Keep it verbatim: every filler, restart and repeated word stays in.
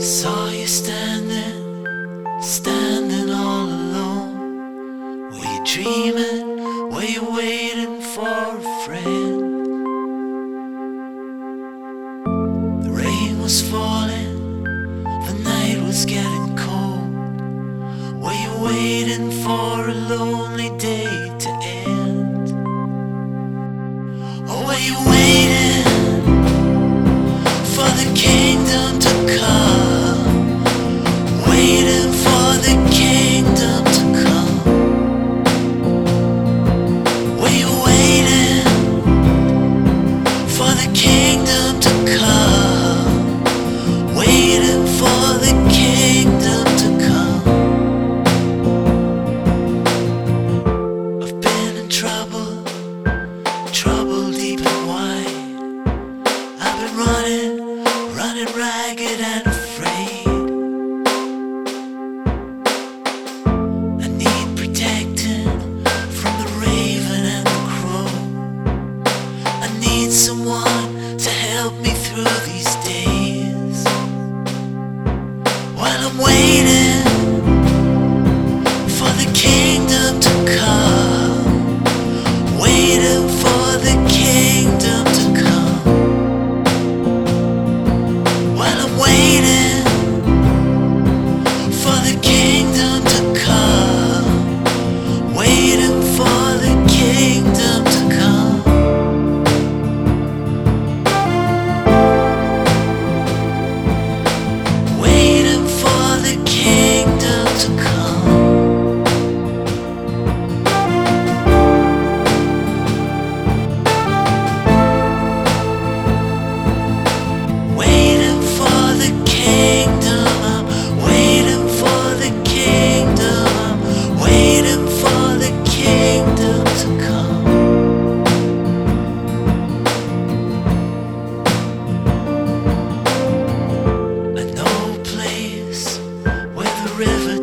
Saw you standing, standing all alone. Were you dreaming? Were you waiting for a friend? The rain was falling, the night was getting cold. Were you waiting for a lonely day to end? Or were you waiting for the kingdom to come? Waiting for the kingdom to come. Were you waiting for the kingdom to come? Waiting for the kingdom to come. I've been in trouble, trouble deep and wide. I've been running, running ragged and afraid. I need protecting from the raven and the crow. I need someone to help me through these days. While I'm waiting for the kingdom to come, waiting for the kingdom to come. While I'm waiting for the kingdom to come, waiting for the kingdom to come. Waiting for the kingdom to come. Waiting for the kingdom, I'm waiting for the kingdom, I'm waiting for the kingdom to come. I know a place where the river